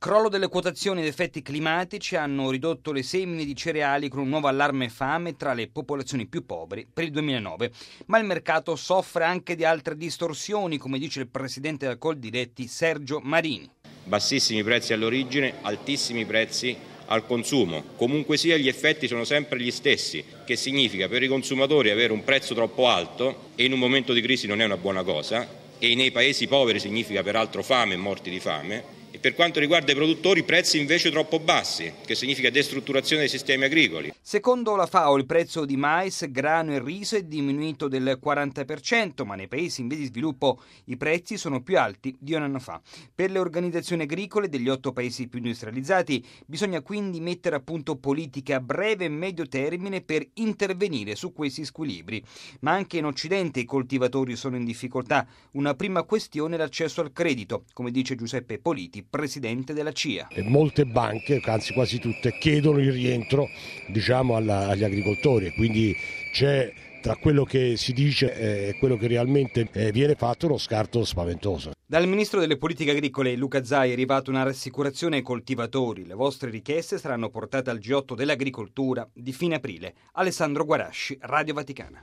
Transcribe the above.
Crollo delle quotazioni ed effetti climatici hanno ridotto le semine di cereali con un nuovo allarme fame tra le popolazioni più povere per il 2009. Ma il mercato soffre anche di altre distorsioni, come dice il presidente della Coldiretti Sergio Marini. Bassissimi prezzi all'origine, altissimi prezzi al consumo. Comunque sia, gli effetti sono sempre gli stessi, che significa per i consumatori avere un prezzo troppo alto, e in un momento di crisi non è una buona cosa, e nei paesi poveri significa peraltro fame e morti di fame. E per quanto riguarda i produttori, prezzi invece troppo bassi, che significa destrutturazione dei sistemi agricoli. Secondo la FAO il prezzo di mais, grano e riso è diminuito del 40%, ma nei paesi in via di sviluppo i prezzi sono più alti di un anno fa. Per le organizzazioni agricole degli 8 paesi più industrializzati bisogna quindi mettere a punto politiche a breve e medio termine per intervenire su questi squilibri. Ma anche in Occidente i coltivatori sono in difficoltà. Una prima questione è l'accesso al credito, come dice Giuseppe Politi, presidente della CIA. Molte banche, anzi quasi tutte, chiedono il rientro agli agricoltori, e quindi c'è tra quello che si dice e quello che realmente viene fatto uno scarto spaventoso. Dal ministro delle politiche agricole Luca Zai è arrivata una rassicurazione ai coltivatori. Le vostre richieste saranno portate al G8 dell'agricoltura di fine aprile. Alessandro Guarasci, Radio Vaticana.